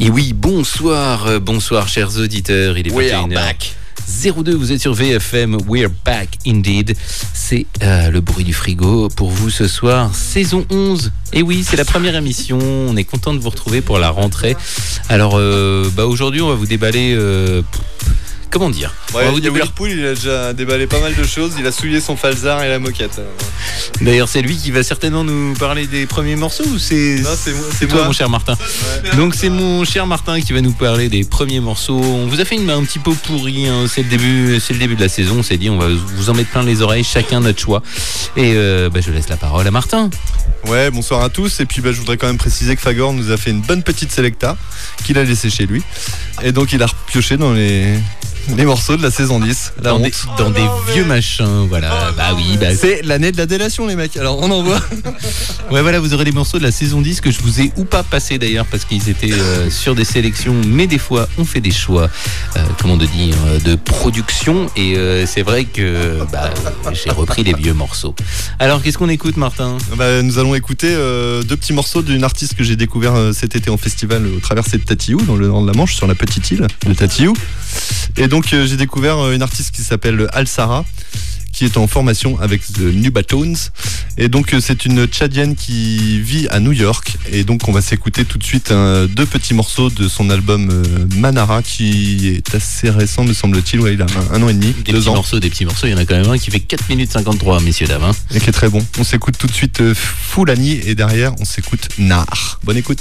Et oui, bonsoir chers auditeurs, il est 21h02, vous êtes sur VFM, we're back indeed. C'est le bruit du frigo pour vous ce soir, saison 11. Et oui, c'est la première émission, on est content de vous retrouver pour la rentrée. Alors aujourd'hui on va vous déballer... Comment dire? Liverpool, il a déjà déballé pas mal de choses. Il a souillé son falzar et la moquette. D'ailleurs, c'est lui qui va certainement nous parler des premiers morceaux ou c'est... Non, c'est toi, moi. mon cher Martin. Ouais. Donc, c'est mon cher Martin qui va nous parler des premiers morceaux. On vous a fait un petit pot pourri. Hein. C'est le début de la saison. On s'est dit, on va vous en mettre plein les oreilles, chacun notre choix. Et je laisse la parole à Martin. Ouais, bonsoir à tous. Et puis, je voudrais quand même préciser que Fagor nous a fait une bonne petite sélecta qu'il a laissé chez lui. Et donc, il a repioché dans les morceaux de la saison 10. Dans des vieux machins, voilà. C'est l'année de la délation, les mecs. Alors, on en voit. Ouais, voilà, vous aurez des morceaux de la saison 10 que je vous ai ou pas passé d'ailleurs parce qu'ils étaient sur des sélections. Mais des fois, on fait des choix, de production. Et c'est vrai que j'ai repris des vieux morceaux. Alors, qu'est-ce qu'on écoute, Martin? Nous allons écouter deux petits morceaux d'une artiste que j'ai découvert cet été en festival au traversée de Tatiou, dans le nord de la Manche, sur la petite île de Tatiou. Et donc j'ai découvert une artiste qui s'appelle Al-Sara, qui est en formation avec The Nubatones. Et donc c'est une Tchadienne qui vit à New York. Et donc on va s'écouter tout de suite deux petits morceaux de son album Manara, qui est assez récent, me semble-t-il. Ouais, il a un an et demi, des petits morceaux, il y en a quand même un qui fait 4 minutes 53, messieurs, dames. Hein. Et qui est très bon. On s'écoute tout de suite Foulani et derrière on s'écoute Nar. Bonne écoute.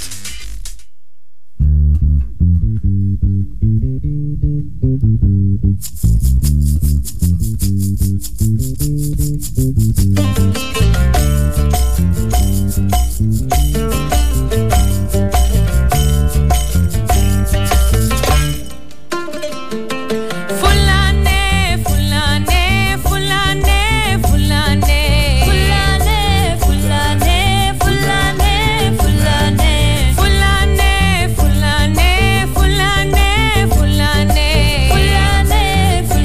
Fulane,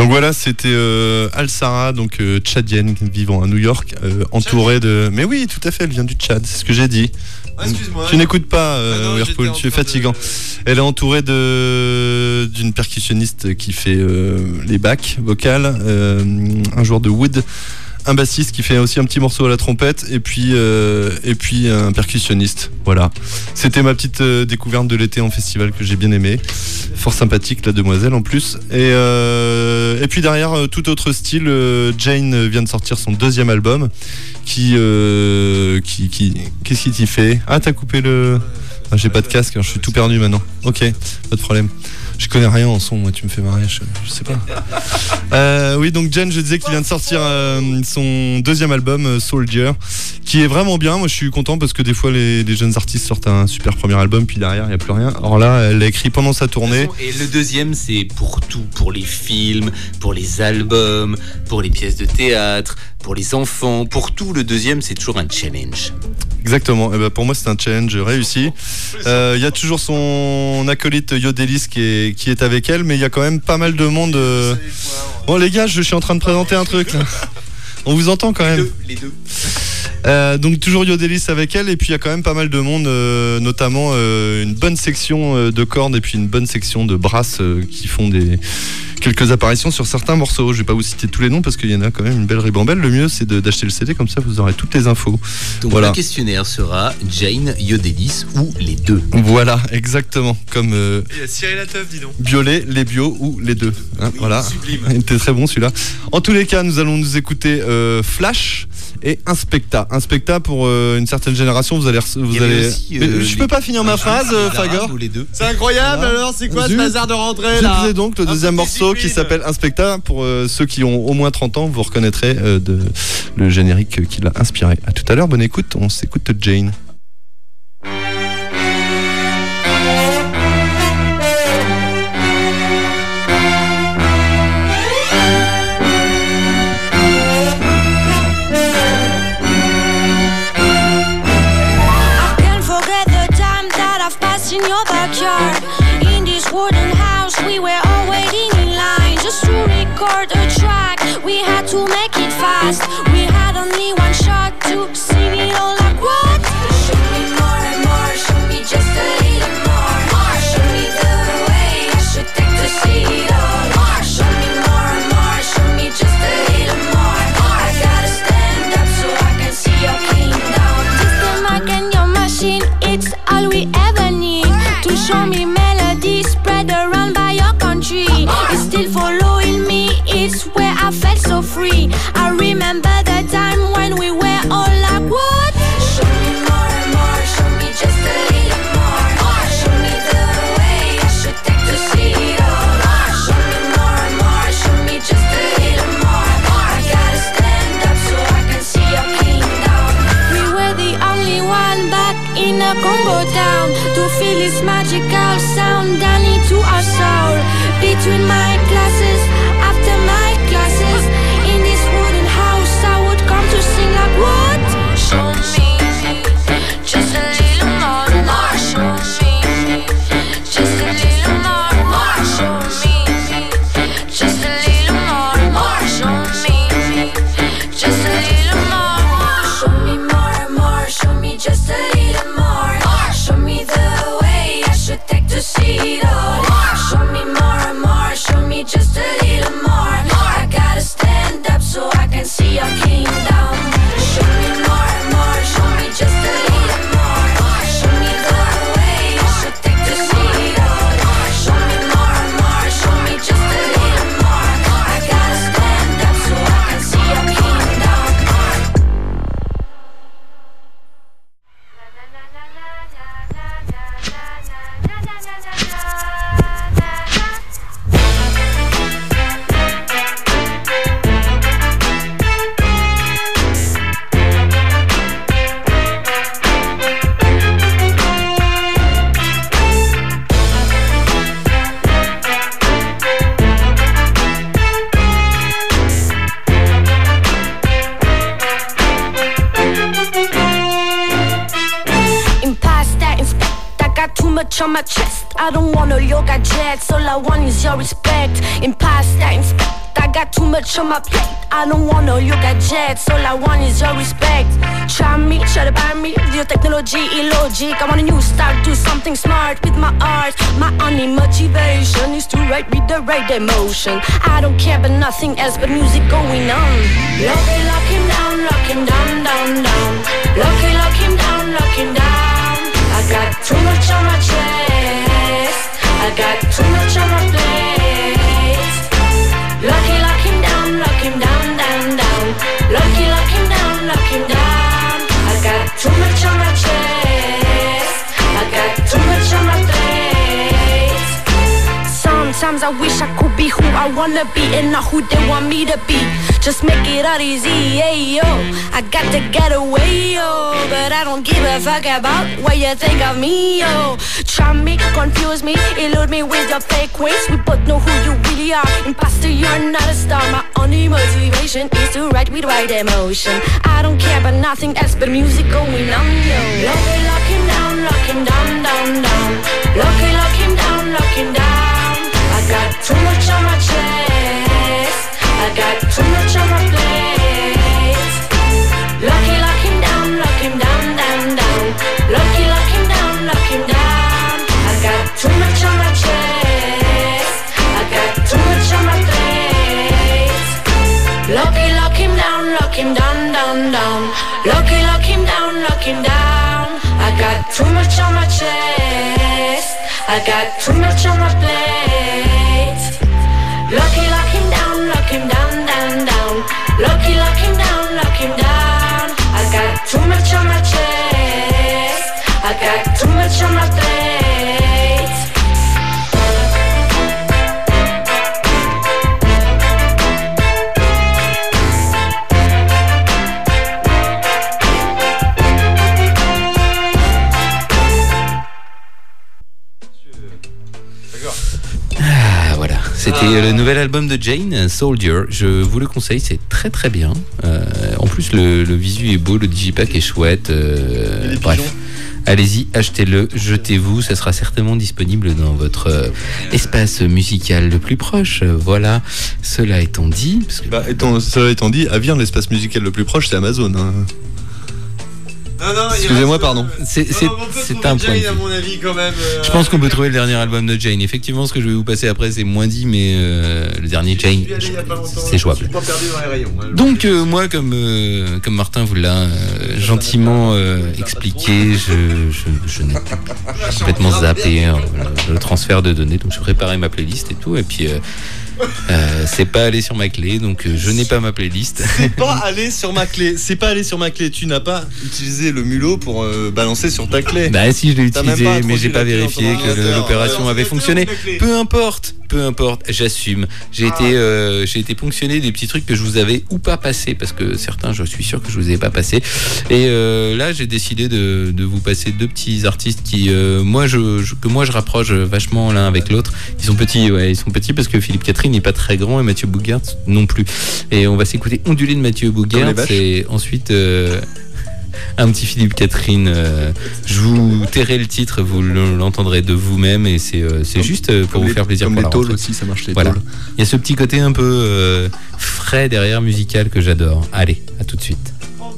Donc voilà, c'était Al-Sara, donc tchadienne vivant à New York, entourée de... Mais oui, tout à fait, elle vient du Tchad, c'est ce que j'ai dit. Excuse-moi. Tu n'écoutes pas, Whirlpool, tu es fatigant. Elle est entourée d'une percussionniste qui fait les backs vocales, un joueur de wood, un bassiste qui fait aussi un petit morceau à la trompette, et puis un percussionniste. Voilà. C'était ma petite découverte de l'été en festival que j'ai bien aimé. Fort sympathique, la demoiselle en plus. Et puis derrière, tout autre style, Jane vient de sortir son deuxième album. Qu'est-ce qui t'y fait? Ah, t'as coupé le... Ah, j'ai pas de casque, hein, je suis tout perdu maintenant. Ok, pas de problème. Je connais rien en son, moi, tu me fais marrer, je sais pas. Oui, donc Jane, je disais qu'il vient de sortir son deuxième album, Soldier, qui est vraiment bien. Moi, je suis content parce que des fois, les jeunes artistes sortent un super premier album, puis derrière, il n'y a plus rien. Alors là, elle l'a écrit pendant sa tournée. Et le deuxième, c'est pour tout, pour les films, pour les albums, pour les pièces de théâtre, pour les enfants, pour tout. Le deuxième, c'est toujours un challenge. Exactement, et ben pour moi c'est un challenge réussi. Il y a toujours son acolyte Yodelis qui est avec elle, mais il y a quand même pas mal de monde. Bon les gars, je suis en train de présenter un truc là. On vous entend quand même. Les deux. Donc toujours Yodelis avec elle, et puis il y a quand même pas mal de monde, notamment une bonne section de cordes et puis une bonne section de brasses qui font quelques apparitions sur certains morceaux. Je vais pas vous citer tous les noms parce qu'il y en a quand même une belle ribambelle. Le mieux c'est d'acheter le CD, comme ça vous aurez toutes les infos. Donc voilà. Le questionnaire sera Jane, Yodelis ou les deux. Voilà, exactement. Comme il y a Cyril Latteuf, dis donc. Biolay, les bio ou les deux. Hein, oui, voilà. Sublime. Il était très bon celui-là. En tous les cas, nous allons nous écouter Flash et Inspecta. Inspecta pour une certaine génération, vous allez aussi, je peux pas finir ma phrase, Fagor. C'est incroyable. Voilà. Alors c'est quoi ce bazar de rentrée là? Je disais donc le deuxième morceau qui s'appelle Inspecta. Pour ceux qui ont au moins 30 ans, vous reconnaîtrez le générique qui l'a inspiré. À tout à l'heure, bonne écoute, on s'écoute Jane. In your backyard, in this wooden house, we were all waiting in line just to record a track. We had to make it fast. We had only one shot to sing it all like what? Show me more and more, show me just a little more. More, show me the way I should take to see it all. More, show me more and more, show me just a little more. I gotta stand up so I can see your kingdom. Just the mic and your machine, it's all we ever need. To show me melody spread around by your country. It's still following me, it's where I felt so free. I remember the time when we were all like what? Show me more and more, show me just a little more. More, show me the way I should take to see it all. More, show me more and more, show me just a little more. I gotta stand up so I can see your kingdom. We were the only one back in a Congo town to feel this magical sound down into our soul. Between my classes, after my classes, in this wooden house I would come to sing like what? Show me just a little more, more. Show me just a little more, more. Show me just a little more, more. Show me just a little more. Show me more and more, show me just a little more. Show me the way I should take to see it all. Show me more and more, show me just a little more. I gotta stand up so I can see your kingdom. Show me more and more, show me just a little more. Show me the way I should take to see it all. Show me more and more, show me just a little more. I gotta stand up so I can see your kingdom. On my chest, I don't want all your gadgets. All I want is your respect. Impasta, inspect. I got too much on my plate. I don't want no yoga jets. All I want is your respect. Try me, try to buy me. Your technology illogic. I want a new start, do something smart with my art. My only motivation is to write with the right emotion. I don't care about nothing else but music going on. Lock him down, down, down. Lock him down, I got too much on my chest. I got too much on my plate. Lock him down, down, down. Lock him down. I got too much on my chest. I got too much on my plate. Sometimes I wish I could be who I wanna be and not who they want me to be. Just make it all easy, hey yo. I got to get away, yo. But I don't give a fuck about what you think of me, yo. Try me, confuse me, elude me with your fake ways. We both know who you really are. Imposter, you're not a star. My only motivation is to write with right emotion. I don't care about nothing else but music going on, yo. Lock him down, down, down. Lock him down. I got too much on my chest. I got too much on my plate. Lock him down, down, down. Lock him down. I got too much on my chest. I got too much on my plate. Lock him down, down, down. Lock him down. I got too much on my chest. I got too much on my plate. Lock him down, down, down. Lock him down. I got too much on my chest. I got too much on my plate. C'était le nouvel album de Jane, Soldier. Je vous le conseille, c'est très très bien. En plus, le visu est beau, le digipack est chouette. Bref, allez-y, achetez-le, jetez-vous. Ça sera certainement disponible dans votre espace musical le plus proche. Voilà, cela étant dit. Parce que... cela étant dit, à Vire, l'espace musical le plus proche, c'est Amazon. Hein. Non, excusez-moi, pardon. C'est un point. Jane, à mon avis, quand même. Je pense qu'on peut trouver le dernier album de Jane. Effectivement, ce que je vais vous passer après, c'est moins dit, mais le dernier Jane, c'est jouable. Donc, moi, comme Martin vous l'a gentiment expliqué, je n'ai complètement zappé le transfert de données. Donc, je préparais ma playlist et tout. Et puis. C'est pas aller sur ma clé, donc je n'ai pas ma playlist. C'est pas aller sur ma clé. Tu n'as pas utilisé le mulot pour balancer sur ta clé. Bah si, je l'ai utilisé, mais j'ai pas vérifié que l'opération avait fonctionné. Peu importe, j'assume. J'ai été ponctionné des petits trucs que je vous avais ou pas passé, parce que certains, je suis sûr que je vous ai pas passé. Et là, j'ai décidé de vous passer deux petits artistes qui, moi, je rapproche vachement l'un avec l'autre. Ils sont petits parce que Philippe Catherine n'est pas très grand et Mathieu Bougart non plus. Et on va s'écouter Ondulé de Mathieu Bougart et ensuite un petit Philippe Catherine. Je vous tairai le titre, vous l'entendrez de vous-même et c'est juste pour vous faire plaisir. Comme pour les la tôles aussi, ça marche les voilà. tôles. Il y a ce petit côté un peu frais derrière musical que j'adore. Allez, à tout de suite.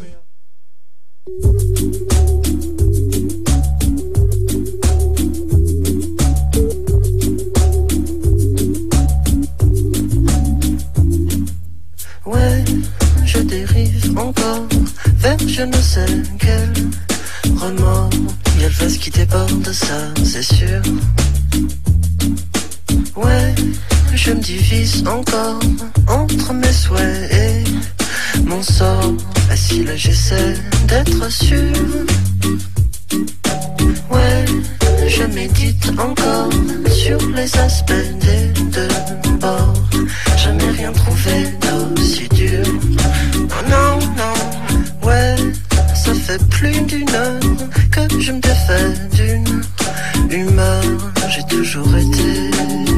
Ouais, je dérive encore vers je ne sais quel remords. Il y a le vase qui déborde, ça c'est sûr. Ouais, je me divise encore entre mes souhaits et mon sort. Assis là j'essaie d'être sûr. Ouais, je médite encore sur les aspects des deux bords. Jamais rien trouvé d'aussi dur. Non, ouais, ça fait plus d'une heure que je me défais d'une humeur. J'ai toujours été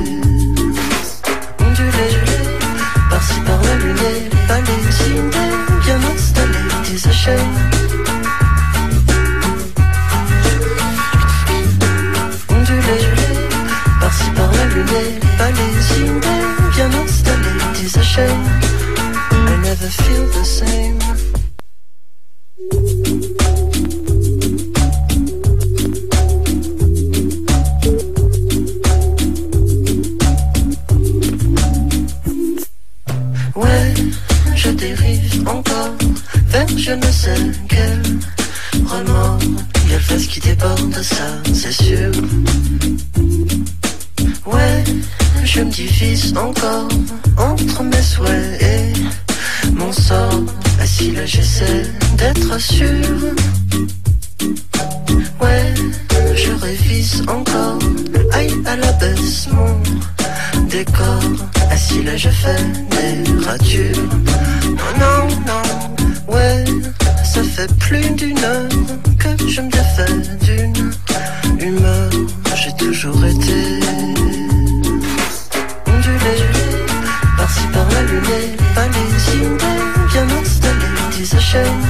ondulé, par-ci par-là luné, balésiné, bien installé, désaché. Ondulé, par-ci par-là luné, balésiné, bien installé, désaché. shame. I never feel the same. Ouais, je dérive encore vers je ne sais quel remords. Il y a le face qui déborde, ça c'est sûr. Ouais, je me divise encore entre mes souhaits et mon sort. Assis là j'essaie d'être sûr. Ouais, je révise encore. Aïe à la baisse mon décor. Assis là je fais des ratures. Non, non, non, ouais, ça fait plus d'une heure que je me défais d'une humeur. J'ai toujours été ondulé, par-ci par-là luné, pas les idées bien installées, disachèvent.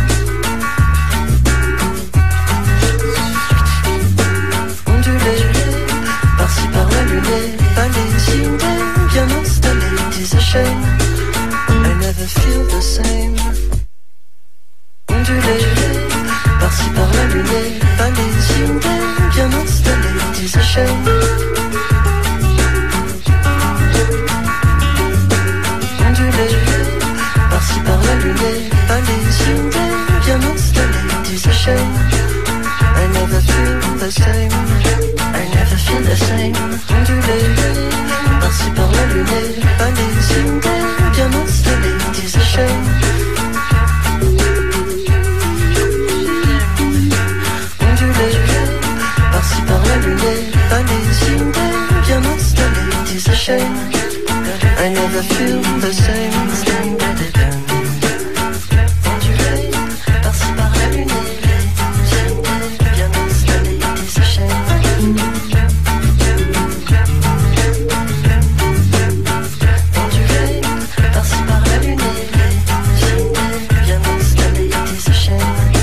Ondulé, par-ci par-là luné, pas les idées bien installées, disachèvent. I never feel the same. Ondulé, par-ci par-là luné, pas les idées bien installées, disachèvent. Ondulé, par-ci par-là luné, pas les idées bien installées, disachèvent. I never feel the same. I never feel the same. Ondulé, par-ci par-là luné, pas les idées bien installées, disachèvent. Par-ci par-là luné, pas les idées bien installées, disachèvent. I never feel the same. Ondulé, par-ci par-là luné, les idées bien installées, disachèvent. Ondulé, par-ci par-là luné, les idées bien installées, disachèvent.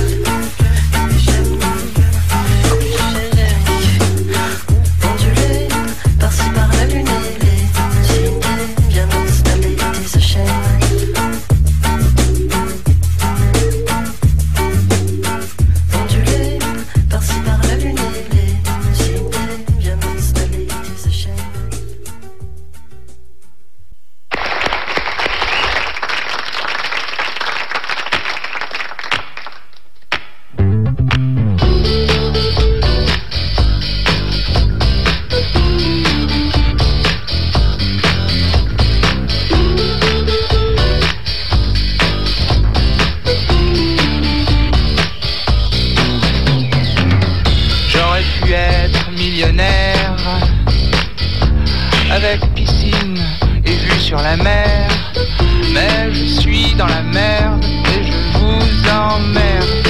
Avec piscine et vue sur la mer. Mais je suis dans la merde et je vous emmerde.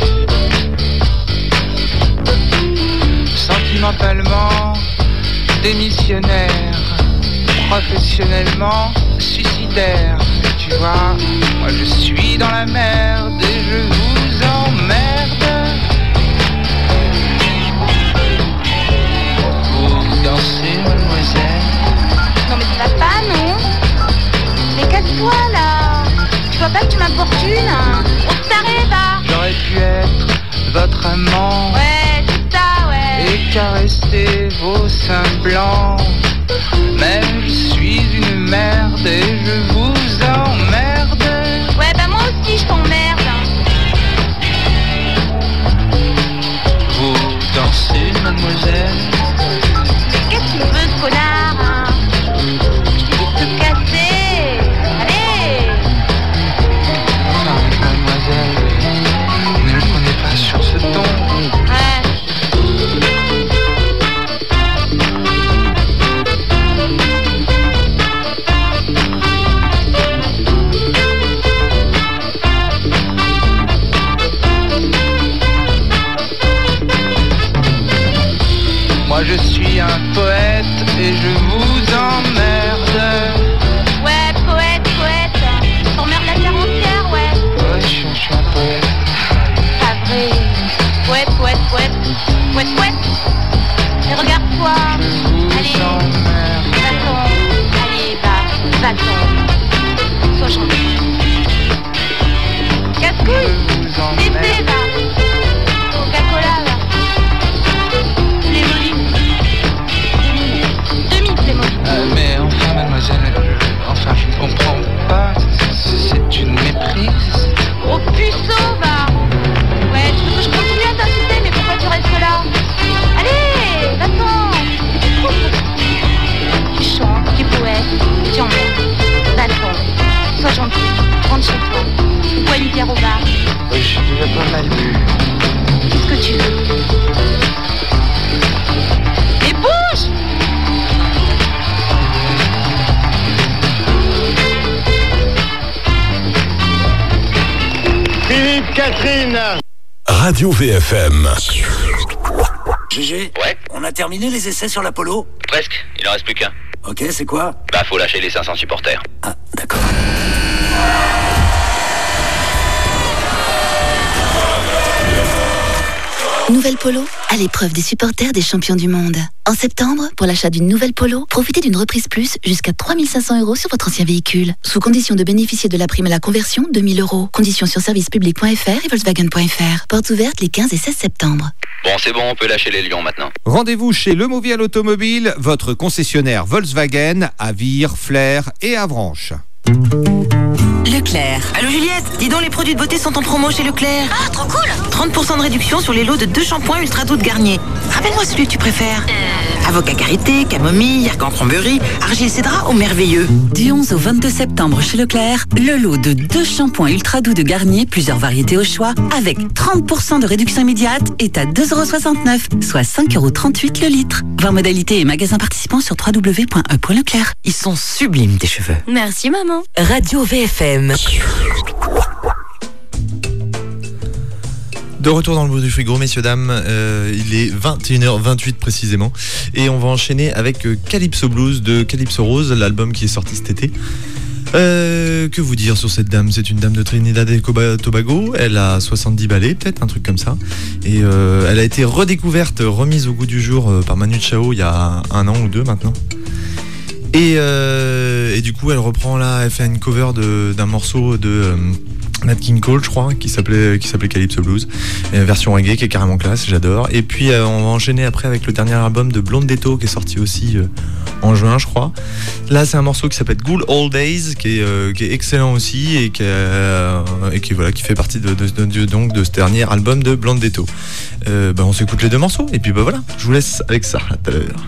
Sentimentalement démissionnaire, professionnellement suicidaire. Et tu vois, moi je suis dans la merde et je vous emmerde. Vous dansez, mademoiselle? Non mais ça va pas, non? Mais casse-toi là! Tu vois pas que tu m'importunes? On se taré, va! J'aurais pu être votre amant. Ouais, c'est ça, ouais! Et caresser vos seins blancs. Mais je suis une merde et je vous emmerde. Ouais, bah moi aussi je t'emmerde. Vous dansez, mademoiselle? Qu'est-ce que tu veux, ce connard, hein? Je t'ai dit de te casser. Allez! Non, mademoiselle, ne me prenez pas sur ce ton. Ouais. Moi je suis un poète et je vous emmerde. Ouais, poète, poète. T'emmerdes la terre entière, ouais. Ouais, je suis un poète. Pas vrai. Poète, poète, poète. Poète, poète. Et regarde-toi. Je vous Allez. emmerde. Va-t'en. Allez, va. Va-t'en. Radio VFM. GG, ouais. On a terminé les essais sur l'Apollo? Presque, il en reste plus qu'un. Ok, c'est quoi? Bah, faut lâcher les 500 supporters. Ah, d'accord. Nouvelle Polo, à l'épreuve des supporters des champions du monde. En septembre, pour l'achat d'une nouvelle Polo, profitez d'une reprise plus jusqu'à 3 500 € sur votre ancien véhicule. Sous condition de bénéficier de la prime à la conversion, 2 000 €. Conditions sur servicepublic.fr et Volkswagen.fr. Portes ouvertes les 15 et 16 septembre. Bon, c'est bon, on peut lâcher les lions maintenant. Rendez-vous chez Lemovial Automobile, votre concessionnaire Volkswagen à Vire, Flers et Avranches. Leclerc. Allô Juliette, dis donc les produits de beauté sont en promo chez Leclerc. Ah, trop cool. 30% de réduction sur les lots de 2 shampoings Ultra Doux de Garnier. Rappelle-moi celui que tu préfères. Avocat karité, camomille, argan cranberry, argile cédra ou merveilleux. Du 11 au 22 septembre chez Leclerc, le lot de 2 shampoings Ultra Doux de Garnier, plusieurs variétés au choix, avec 30% de réduction immédiate, est à 2,69 €, soit 5,38 € le litre. Voir modalités et magasins participants sur www.e.leclerc. Ils sont sublimes tes cheveux. Merci maman. Radio VFM. De retour dans le bruit du frigo, messieurs, dames, il est 21h28 précisément, et on va enchaîner avec Calypso Blues de Calypso Rose, l'album qui est sorti cet été. Que vous dire sur cette dame? C'est une dame de Trinidad et Tobago, elle a 70 ballets, peut-être, un truc comme ça, et elle a été redécouverte, remise au goût du jour par Manu Chao il y a 1 an ou 2 maintenant. Et du coup elle reprend là, elle fait une cover d'un morceau de Nat King Cole, je crois, qui s'appelait Calypso Blues, version reggae qui est carrément classe, j'adore. Et puis on va enchaîner après avec le dernier album de Blondetto qui est sorti aussi en juin, je crois. Là c'est un morceau qui s'appelle Good Old Days, qui est excellent aussi, et qui fait partie de ce dernier album de Blondetto. On s'écoute les 2 morceaux et puis voilà, je vous laisse avec ça, à tout à l'heure.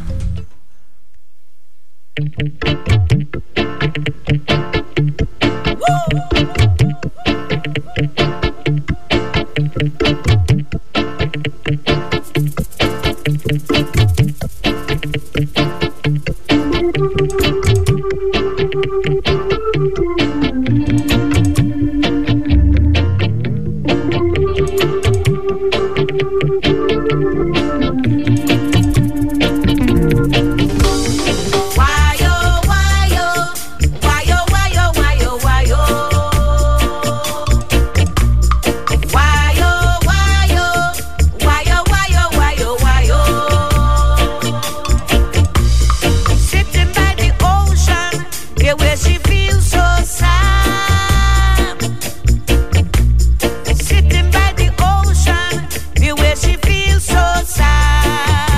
Sitting by the ocean, where she feels so sad.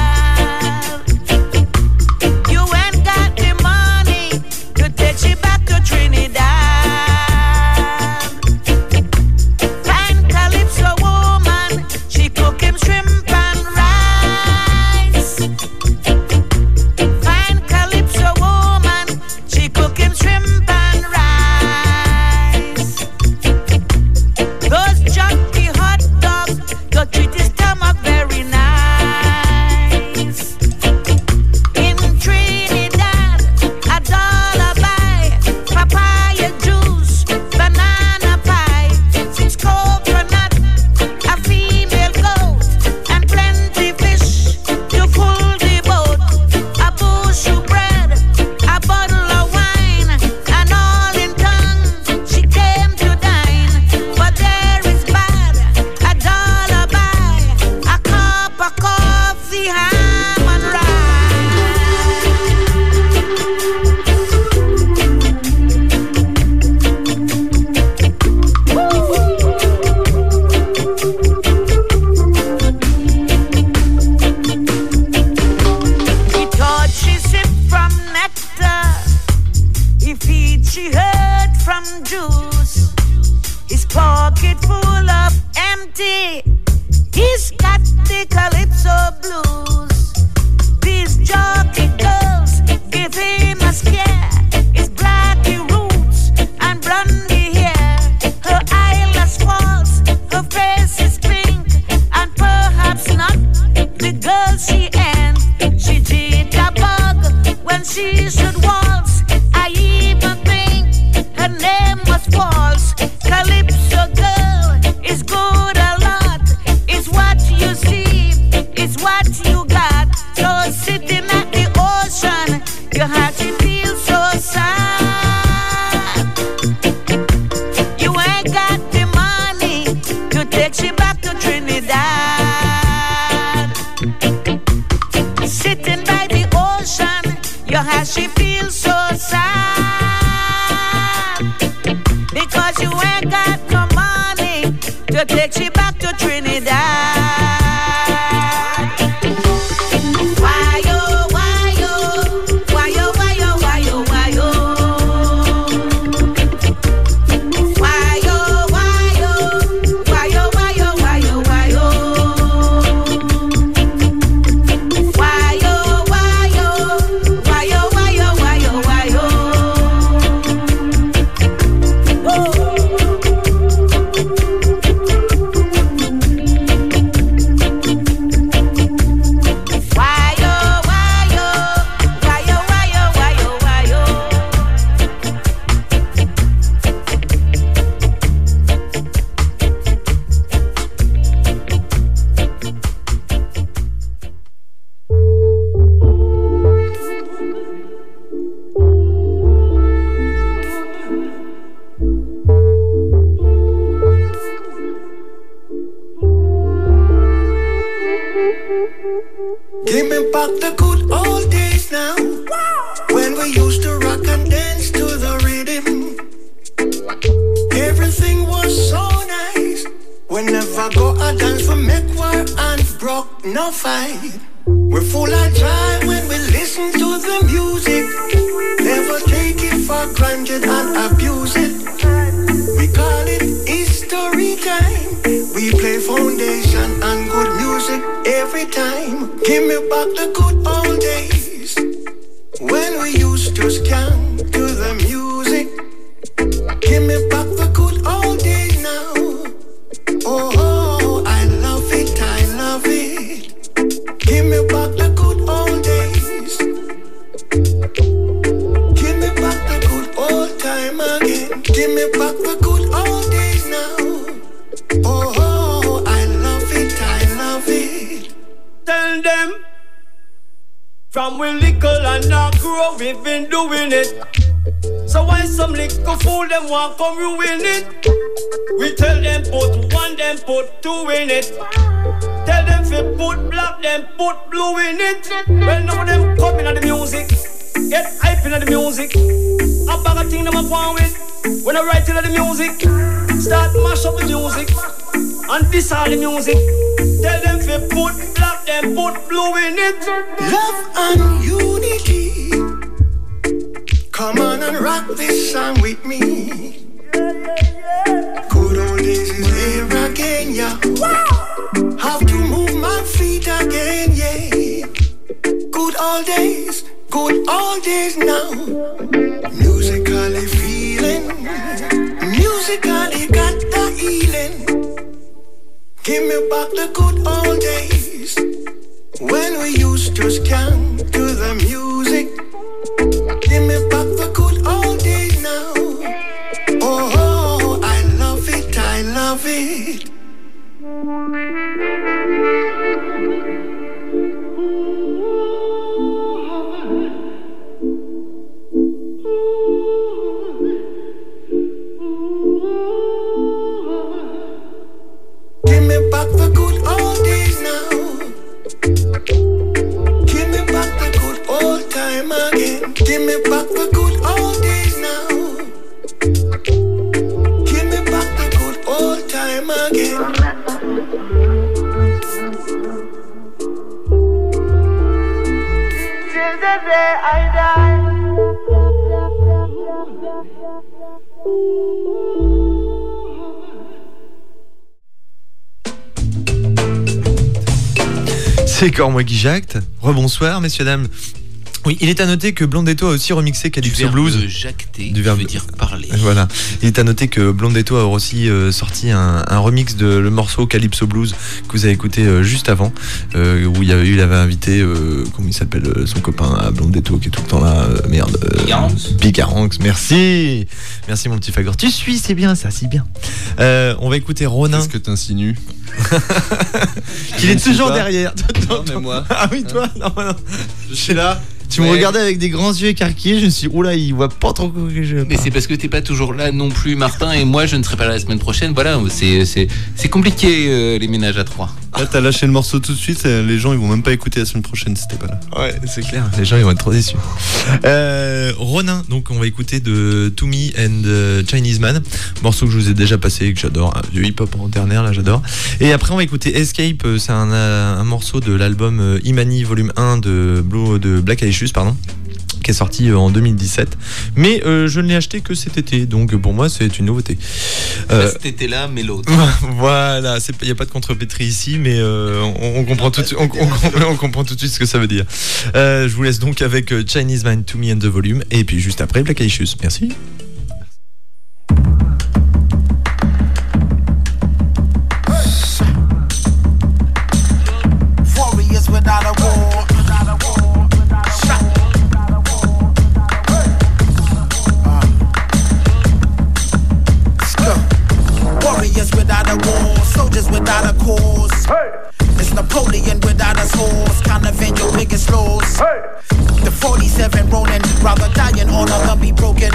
what you got. So sitting at the ocean, your heart it feels so sad. You ain't got the money to take you back to Trinidad. Sitting by the ocean, your heart she feels so sad. Because you ain't got no money to take you back to Trinidad. Give me back the good old days now, when we used to rock and dance to the rhythm. Everything was so nice. We never go a dance for make war and broke no fight. We're full of joy when we listen to the music. Never take it for granted and abuse it. We call it history time. We play foundation and good music every time. Give me back the good old days, when we used to scan to the music. Give me back the good old days now. Oh, I love it, I love it. Give me back the good old days. Give me back the good old time again. Give me back the good old days now. Oh, I love it, I love it. Tell them, from we little and not grow, we've been doing it. So why some little fool them want come ruin it? We tell them put one, them put two in it. Tell them fi put black, them put blue in it. Well, now them coming at the music, get hype in the music. A bag of thing them a go with. When I write in the music, start mash up the music and diss all the music. Tell them fi put black, them put blue in it. Love and unity. Come on and rock this song with me. Good old days is here again, yeah. Have to move my feet again, yeah. Good old days now. Musically feeling, musically got the healing. Give me back the good old days, when we used to scan to the music. Give me back the good old days now. Oh, I love it, I love it. Give me back the good old days now. Give me back the good old time again. Give me back the good old days now. Give me back the good old time again. Till the day I die. C'est Cormois qui jacte. Rebonsoir, messieurs, dames. Oui, il est à noter que Blondetto a aussi remixé Calypso Blues. Jacter, du verbe veut dire parler. Voilà. Il est à noter que Blondetto a aussi sorti un remix de le morceau Calypso Blues que vous avez écouté juste avant, où il avait invité, comment il s'appelle, son copain à Blondetto qui est tout le temps là, Picaranx. Merci mon petit Fagor. Tu suis, c'est bien ça, c'est bien. On va écouter Ronin. Qu'est-ce que t'insinues? Qu'il est toujours derrière. Non, mais moi. Ah oui, toi? Non. Je suis là. Tu me regardais avec des grands yeux écarquillés, je me suis dit, oula, il voit pas trop que je. Mais c'est parce que t'es pas toujours là non plus, Martin, et moi je ne serai pas là la semaine prochaine. Voilà, c'est compliqué les ménages à trois. Là, t'as lâché le morceau tout de suite, les gens ils vont même pas écouter la semaine prochaine si t'es pas là. Ouais, c'est clair, les gens ils vont être trop déçus. Ronin, donc on va écouter de To Me and Chinese Man, morceau que je vous ai déjà passé et que j'adore, du hip-hop en ternaire, là j'adore. Et après on va écouter Escape, c'est un morceau de l'album Imani Volume 1 de Black Eyed Peas, pardon, qui est sorti en 2017, mais je ne l'ai acheté que cet été, donc pour moi c'est une nouveauté. Cet été-là, mais l'autre. Voilà, il n'y a pas de contrepétrie ici, mais on comprend tout de suite, on comprend tout de suite ce que ça veut dire. Je vous laisse donc avec Chinese Man, To Me and the Volume, et puis juste après Black Eyed Peas. Merci. Warriors without a war. Warriors without a war, soldiers without a cause. It's Napoleon without his horse, kind of in your biggest loss. The 47 Ronin, rather dying, all of them be broken.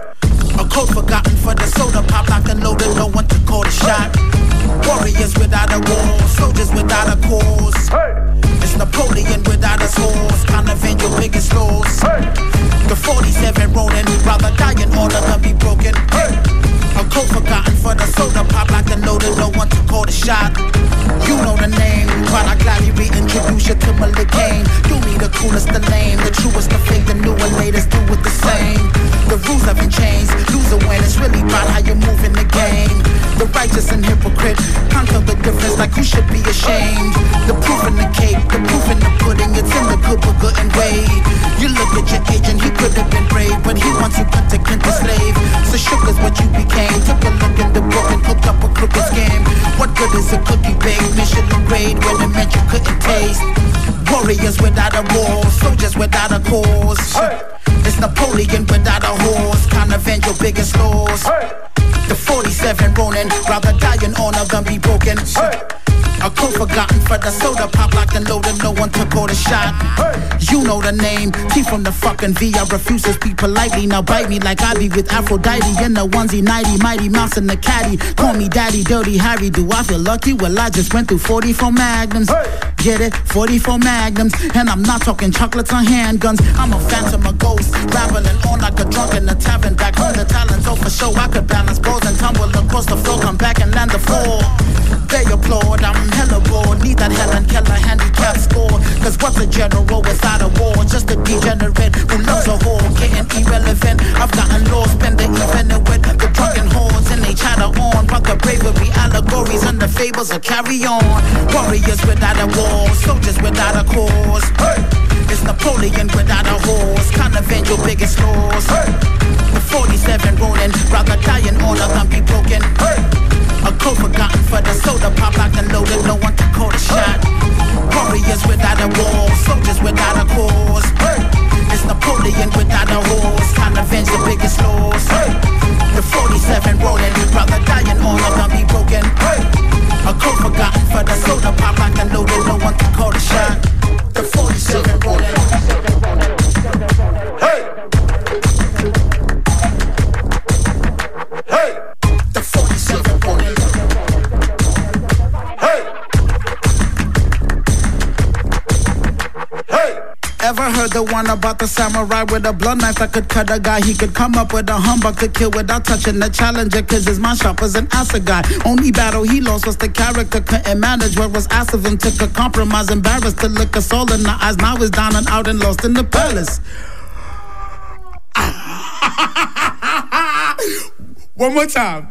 A code forgotten for the soda pop, locked and loaded, no one to call the shot. Warriors without a war, soldiers without a cause. It's Napoleon without his horse, kind of in your biggest loss. The 47 Ronin, rather dying, all of them be broken. A code forgotten for the soda pop, locked and loaded, no one to call the shot. You know the name, but I gladly reintroduce you to Malik Kane. You me the coolest, the lame, the truest, the fake, the new and latest, do it the same. The rules haven't changed, lose or win, it's really about how you move in the game. The righteous and hypocrite, can't tell the difference, like who should be ashamed. The proof in the cake, the proof in the pudding, it's in the good but good and way. You look at your agent, he could have been brave, but he wants you put to Kent a slave. So shook is what you became, took a look in the book and hooked up a crooked scam. What good is a cookie baked, Michelin grade, when it meant you couldn't taste. Warriors without a war, soldiers without a cause. It's Napoleon without a horse, can't avenge your biggest loss. The 47 Ronin, rather die in honor than be broken. A code forgotten for the soda pop, locked and loaded, no one to call the shot. You know the name, T from the fucking V. I refuse to speak politely, now bite me like I be with Aphrodite in the onesie nighty, mighty mouse in the caddy. Call me daddy, dirty Harry. Do I feel lucky? Well, I just went through 44 magnums. Get it? 44 magnums. And I'm not talking chocolates or handguns. I'm a phantom, a ghost, rattling on like a drunk in the tavern. Back home, the talent's over show. I could balance balls and tumble across the floor, come back and land the floor. They applaud, I'm hella bored. Need that Helen Keller handicap score. Cause what's a general without a war? Just a degenerate who loves a whore. Getting irrelevant, I've gotten lost. Spend the evening with the drunken whores. And they chatter on about the bravery, allegories and the fables will carry on. Warriors without a war, soldiers without a cause. It's Napoleon without a horse, can't avenge your biggest loss. The 47 Ronin, rather die in honor than be broken. A code forgotten for the soda pop, locked and loaded, no one to call the shot. Warriors without a war, soldiers without a cause. It's Napoleon without a horse, can't avenge the biggest loss. The 47 Ronin, rather die in honor than be broken. A code forgotten for the soda pop, locked and loaded, no one to call the shot. The 47 Ronin. Hey! Hey! The 47 Ronin. Ever heard the one about the samurai with a blunt knife that could cut a guy? He could come up with a humbug to kill without touching the challenger, cause his mind sharp as an acid guy. Only battle he lost was the character couldn't manage what was asked of him. Took a compromise, embarrassed to look us all in the eyes. Now he's down and out and lost in the palace. One more time.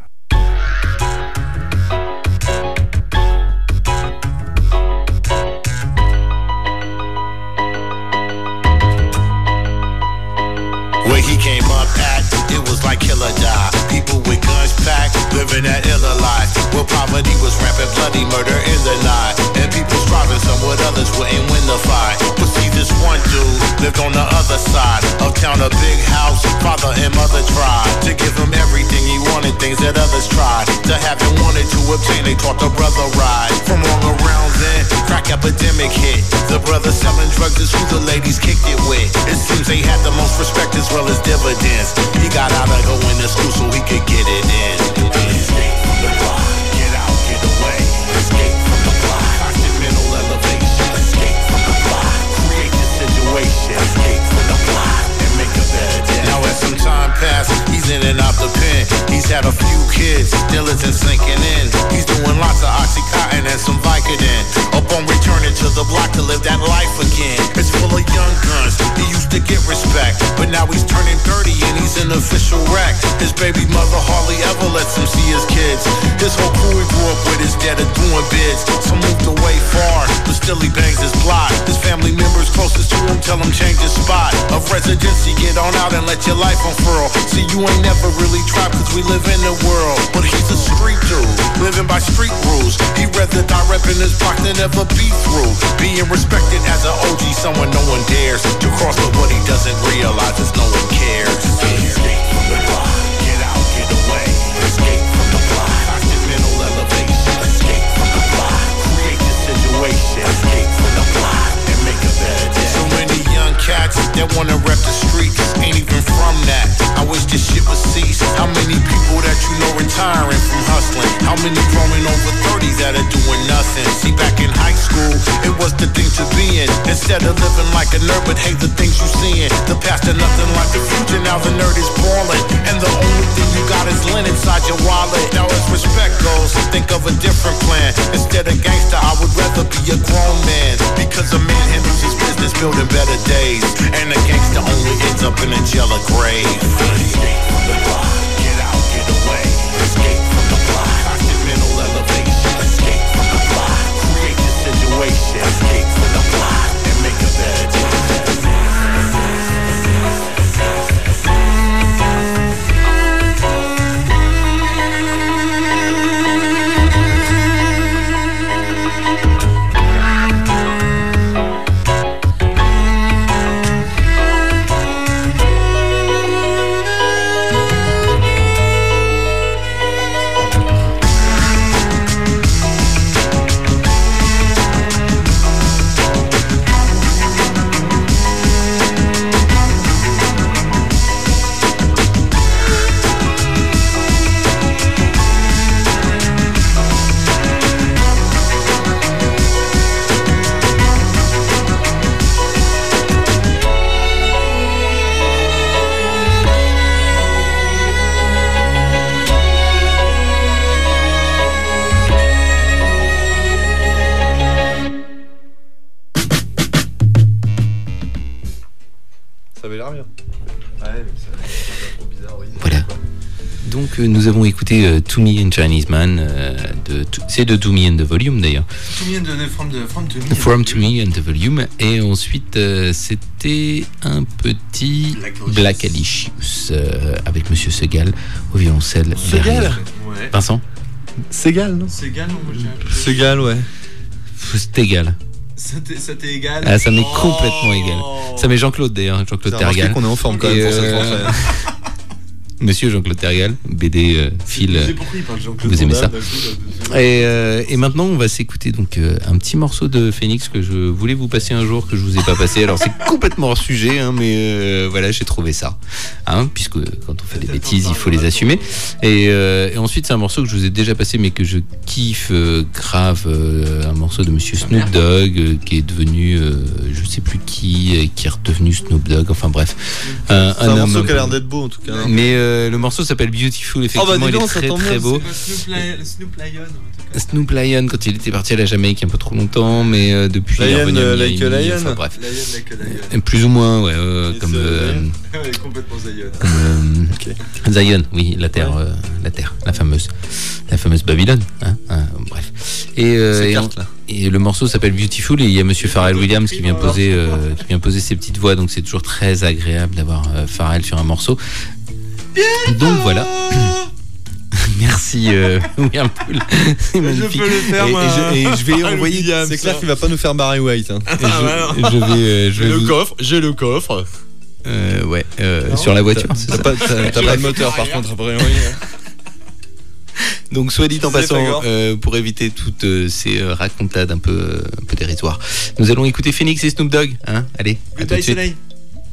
Where he came up at, it was like kill or die. People with guns packed, living that iller life. Where poverty was rampant, bloody murder in the night. And people striving, some with others wouldn't win the fight. But see, this this one dude lived on the other side of town, a big house. Father and mother tried to give him everything he wanted, things that others tried to have and wanted to obtain. They taught the brother right from long around then. Crack epidemic hit. The brother selling drugs is who the ladies kicked it with. It seems they had the most respect as well as dividends. He got out of going to school so he could get it in. Escape from the block, get out, get away. Escape from the block, constant mental elevation. Escape from the block, create your situation. Escape from the block and make a better day. Now as some time passed, he's in and out the pen. He's had a few kids, diligence sinking in. He's doing lots of Oxycontin and some Vicodin. Upon returning to the block to live that life again. It's full of young guns, he used to get respect, but now he's turning 30 and he's an official wreck. His baby mother hardly ever lets him see his kids. His whole crew he grew up with is dead at doing bids. Some moved away far, but still he bangs his block. His family members closest to him tell him change his spot of residency, get on out and let your life unfurl. See, you ain't never really tried cause we live in the world, but he's a street dude, living by street rules. He rather die repping his block than ever be through. Being respected as an OG, someone no one dares to cross, but what he doesn't realize is no one cares. Escape from the block, get out, get away. Escape from the block, constant mental elevation. Escape from the block, create your situation. Escape from the block and make a better day. So many young cats that wanna rep the streets ain't even from that. I wish this shit would cease. How many people that you know retiring from hustling? How many growing over 30 that are doing nothing? See, back in high school, it was the thing to be in. Instead of living like a nerd, but hate the things you seeing. The past are nothing like the future, now the nerd is balling. And the only thing you got is lint inside your wallet. Now as respect goes, think of a different plan. Instead of gangster, I would rather be a grown man. Because a man handles his business, building better days. And a gangster only ends up in a jail or grave. Escape from the block, get out, get away. Escape from the block, constant mental elevation. Escape from the block, create your situation. Escape from the block and make a better day. Nous avons écouté To Me and Chinese Man, c'est de To Me and the Volume d'ailleurs. To Me and From To Me and the Volume. Et ensuite c'était un petit Black Alicious avec Monsieur Segal au violoncelle. Segal ouais. Vincent Segal, non Segal, non, moi j'ai Segal, ouais. C'est égal. Ça t'est égal. Ah, ça m'est complètement égal. Ça m'est Jean-Claude d'ailleurs, Jean-Claude Tergal. Qu'on est en forme quand même pour cette rentrée. Monsieur Jean-Claude Tergal, BD Phil. Vous aimez ça. Et maintenant, on va s'écouter donc un petit morceau de Phoenix que je voulais vous passer un jour, que je vous ai pas passé. Alors c'est complètement hors sujet, hein, mais voilà, j'ai trouvé ça. Hein, puisque quand on fait des bêtises, il faut les assumer. Et ensuite, c'est un morceau que je vous ai déjà passé, mais que je kiffe grave. Un morceau de Monsieur Snoop Dogg, qui est devenu, je sais plus qui est redevenu Snoop Dogg. Enfin bref, c'est un morceau qui a l'air d'être beau en tout cas. Mais le morceau s'appelle Beautiful, effectivement, il est très très beau. Snoop Lion, quand il était parti à la Jamaïque il y a un peu trop longtemps, mais depuis Lion, il est revenu à like a Miami, lion. enfin bref. Lion. Plus ou moins, ouais, comme complètement Zion. Okay. Zion, oui, la terre, la fameuse Babylone, hein, bref. Et le morceau s'appelle Beautiful et il y a Monsieur Pharrell Williams qui vient poser ses petites voix, donc c'est toujours très agréable d'avoir Pharrell sur un morceau. Donc voilà. Merci William Poul. C'est magnifique. Je peux le faire, moi. Et je vais envoyer. C'est clair qu'il va pas nous faire Barry White. Hein. J'ai le coffre. Ouais. Sur la voiture. T'as pas de moteur par contre après. Oui. Donc soit dit en passant, pour éviter toutes ces racontades un peu dérisoires, nous allons écouter Phoenix et Snoop Dogg. Hein, allez, à tout de suite. Soleil.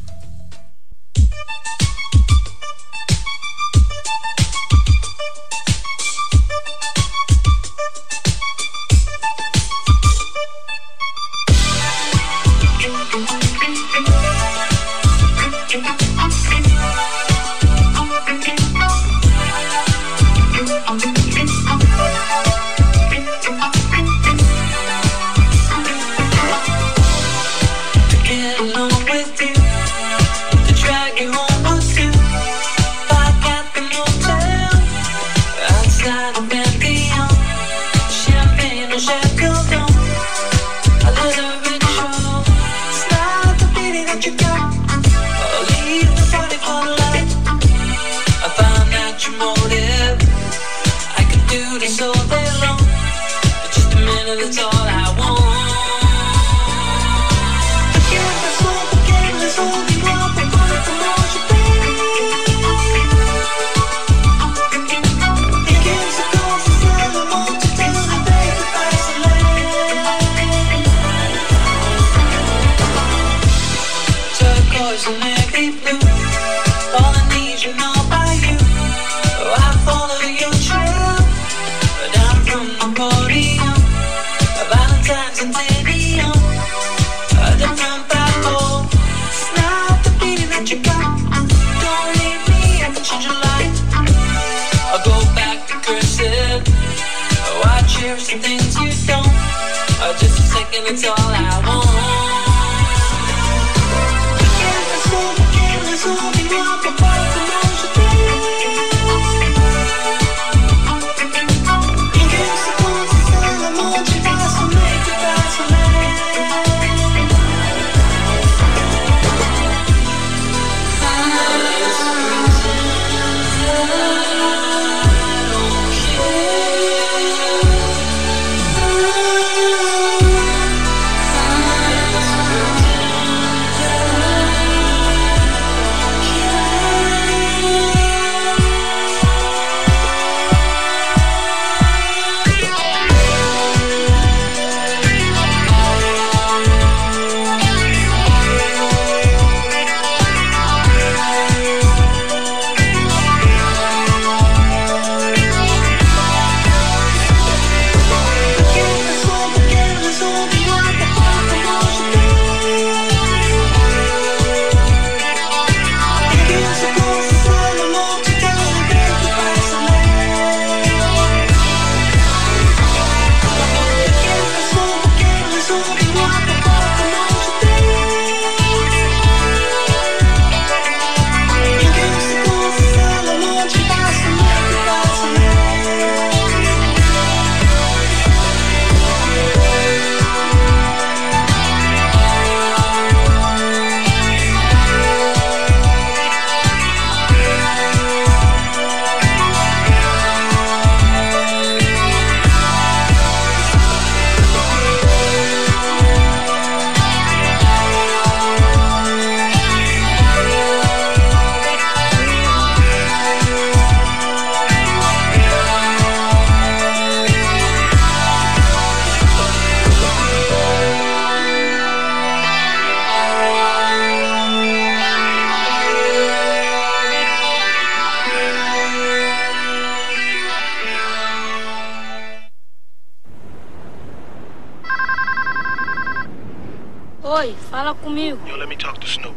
Oi, fala comigo. Yo, let me talk to Snoop.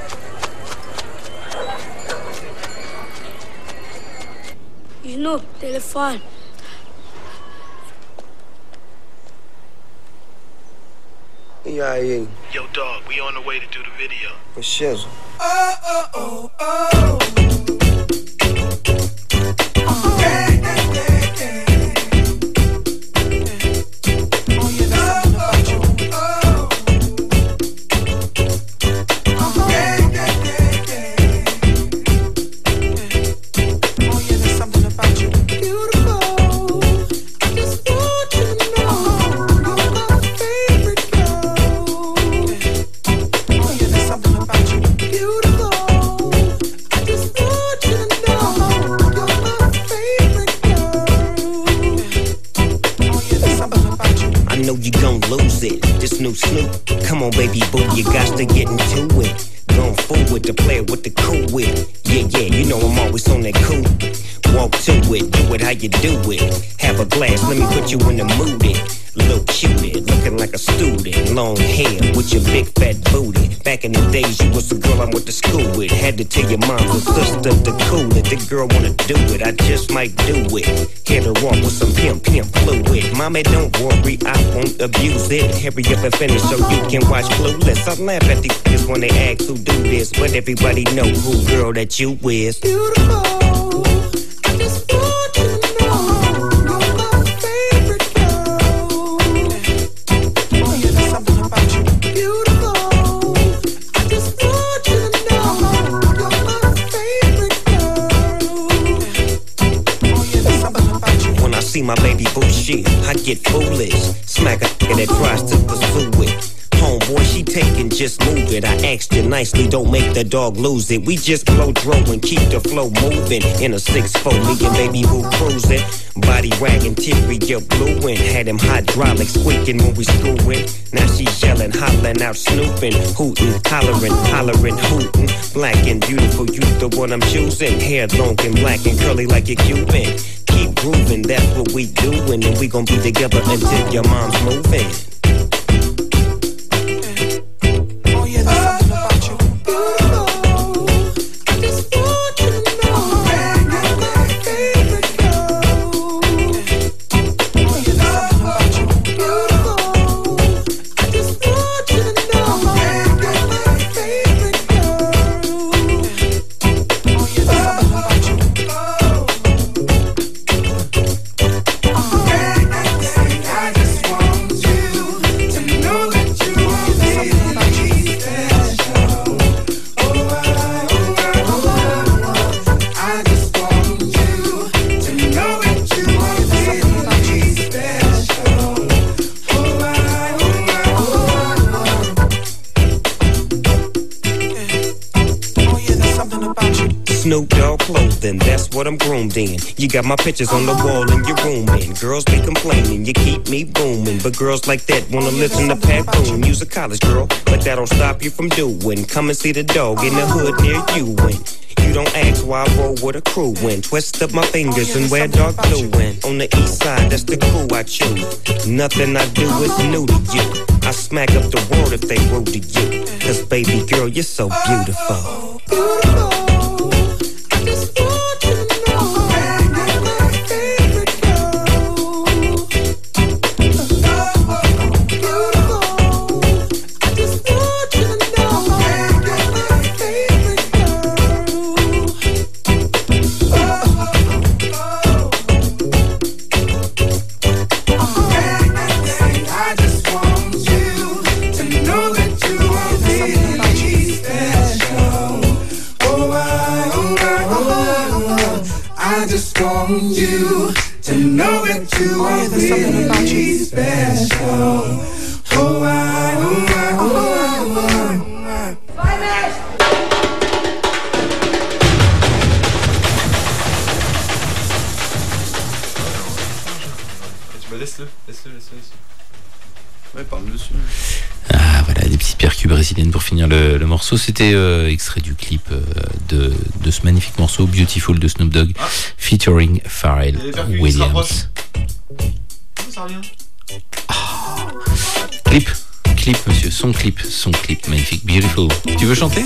Snoop, telefone. E aí? Yo, dog, we on the way to do the video. For shizzle. Beautiful. You got to get into it. Going forward to play with the cool wit. Yeah, you know I'm always on that cool. Walk to it, do it how you do it. Have a glass, let me put you in the mood. Little cutie, looking like a student. Long hair with your big fat booty. Back in the days, you was the girl I went to school with. Had to tell your mom and sister to cool it. The girl wanna do it, I just might do it. Hit her off with some pimp fluid. Mommy, don't worry, I won't abuse it. Hurry up and finish so you can watch Clueless. I laugh at these kids when they ask who do this, but everybody know who girl that you is. Beautiful. I just want you to know you're my favorite girl. Oh yeah, there's something about you. Beautiful. I just want you to know you're my favorite girl. Oh yeah, there's something about you. When I see my baby boo shit, I get foolish. Smack a nigga that tries to pursue it. Homeboy, she taking, just move it. I asked you nicely, don't make the dog lose it. We just blow dro and keep the flow moving. In a 6'4", me and baby boo cruising. Body wagging, teary, get blueing. Had him hydraulic squeaking when we screwing. Now she yelling, hollering out, snooping, hooting, hollering, hooting. Black and beautiful, you the one I'm choosing. Hair long and black and curly like a Cuban. Keep grooving, that's what we doing. And we gon' be together until your mom's moving. Snoop Dogg clothing, that's what I'm groomed in. You got my pictures on the wall in your room, and girls be complaining, you keep me booming. But girls like that wanna listen to Pat Boone. You's a college girl, but that don't stop you from doing. Come and see the dog in the hood near you. And you don't ask why I roll with a crew. And twist up my fingers and wear dark blue. And on the east side, that's the crew I choose. Nothing I do is new to you. I smack up the world if they rude to you. Cause baby girl, you're so beautiful. You to know that you are really special. Oh, Laisse-le. Ouais, parle dessus. Ah voilà, des petites percus brésiliennes pour finir le morceau. C'était extrait du clip de ce magnifique morceau Beautiful de Snoop Dogg featuring Pharrell Williams. Ça revient. Clip monsieur, son clip magnifique, Beautiful. Tu veux chanter?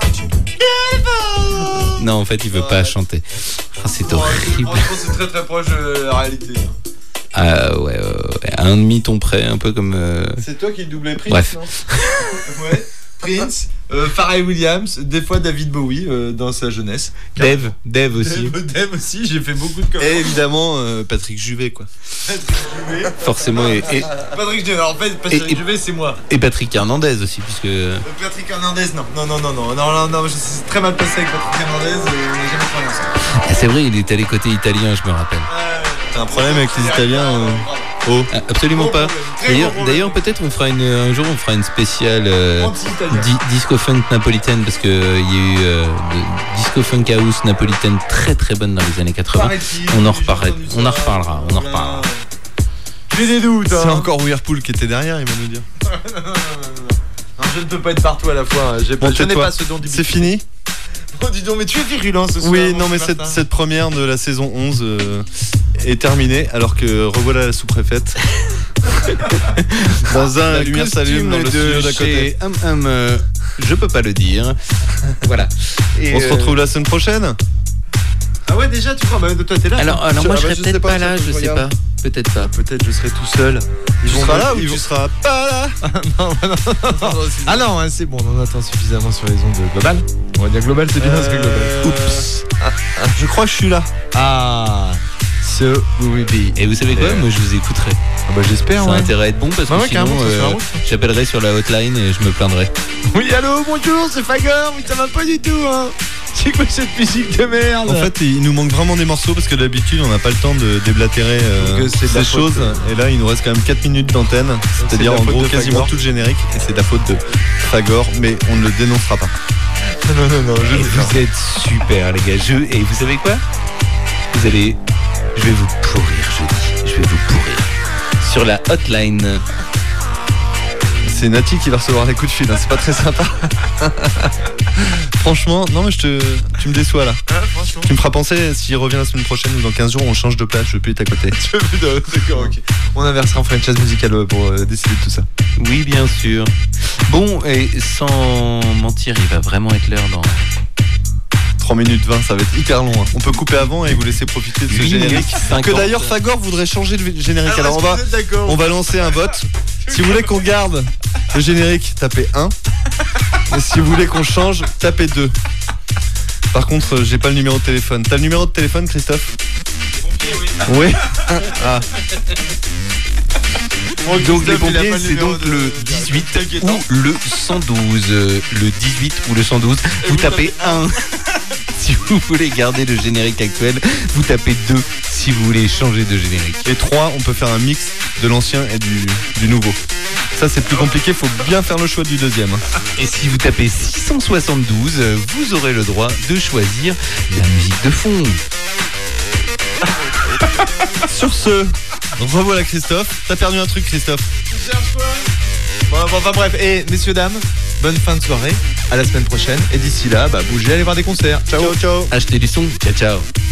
Non, en fait il veut pas chanter. Ah, c'est horrible. C'est très très proche de la réalité. Ah ouais, à un demi-ton près, un peu comme... C'est toi qui doublais Prince. Bref. Non ouais, Prince, Pharrell Williams, des fois David Bowie dans sa jeunesse. Dave aussi. Dave aussi, j'ai fait beaucoup de covers. Et évidemment Patrick Juvet quoi. Patrick Juvet. Forcément et Patrick Juvet, alors en fait Patrick Juvet c'est moi. Et Patrick Hernandez aussi puisque... Patrick Hernandez non, je suis très mal passé avec Patrick Hernandez, on n'a jamais travaillé ensemble. Ah, c'est vrai, il est allé côté italien, je me rappelle. T'as un problème avec les Italiens Absolument pas. D'ailleurs peut-être un jour on fera une spéciale disco funk napolitaine parce que il y a eu disco funk house napolitaine très très bonne dans les années 80. On en reparlera. J'ai des doutes. C'est encore Whirlpool qui était derrière, il va nous dire. Alors, je ne peux pas être partout à la fois. Je n'ai pas ce don du C'est fini. Oh, dis donc, mais tu es virulent ce soir. Oui, non, mais cette première de la saison 11 est terminée, alors que revoilà la sous-préfète. Dans un lumière s'allume dans le studio d'à côté. Je peux pas le dire. Voilà. Et on se retrouve la semaine prochaine. Ah ouais, déjà, tu crois, toi t'es là. Alors moi je serai peut-être pas là, je sais pas. Peut-être pas. Peut-être je serai tout seul. Tu seras là ou tu seras pas là? Non. Ah non, c'est bon, on en attend suffisamment sur les ondes de Global. On va dire Global, c'est bien parce que Global. Oups. Je crois que je suis là. Ah. So we will be. Et vous savez quoi? Moi je vous écouterai. Ah bah j'espère. Ça a intérêt à être bon parce que sinon j'appellerai sur la hotline et je me plaindrai. Oui, allô, bonjour, c'est Fagor, mais ça va pas du tout, hein. C'est quoi cette musique de merde? En fait, il nous manque vraiment des morceaux parce que d'habitude, on n'a pas le temps de déblatérer ces choses. Et là, il nous reste quand même 4 minutes d'antenne, c'est-à-dire en gros quasiment tout le générique. Et c'est de la faute de Fagor, mais on ne le dénoncera pas. Non, vous êtes super, les gars. Et vous savez quoi? Je vais vous pourrir, je vais vous pourrir. Sur la hotline. C'est Nati qui va recevoir les coups de fil, hein. C'est pas très sympa. Franchement, non mais tu me déçois là. Tu me feras penser, s'il revient la semaine prochaine ou dans 15 jours, on change de place, je veux plus être à côté. D'accord, ok. On inversera, on fera une chaise musicale pour décider de tout ça. Oui, bien sûr. Bon, et sans mentir, il va vraiment être l'heure dans 3 minutes 20, ça va être hyper long, hein. On peut couper avant et vous laisser profiter de ce générique. Que d'ailleurs Fagor voudrait changer le générique. Alors on va lancer un vote. Si vous voulez qu'on garde le générique, tapez 1. Et si vous voulez qu'on change, tapez 2. Par contre, j'ai pas le numéro de téléphone. T'as le numéro de téléphone, Christophe? Oui. Ah. Donc les pompiers, c'est donc le 18 ou le 112. Le 18 ou le 112. Vous tapez 1 si vous voulez garder le générique actuel. Vous tapez 2 si vous voulez changer de générique. Et 3, on peut faire un mix de l'ancien et du nouveau. Ça c'est plus compliqué, faut bien faire le choix du deuxième. Et si vous tapez 672, vous aurez le droit de choisir la musique de fond. Sur ce, revoilà Christophe. T'as perdu un truc, Christophe. Tu cherches quoi? Bon, enfin bref, et messieurs, dames, bonne fin de soirée, à la semaine prochaine. Et d'ici là, bougez, allez voir des concerts. Ciao. Achetez du son, ciao.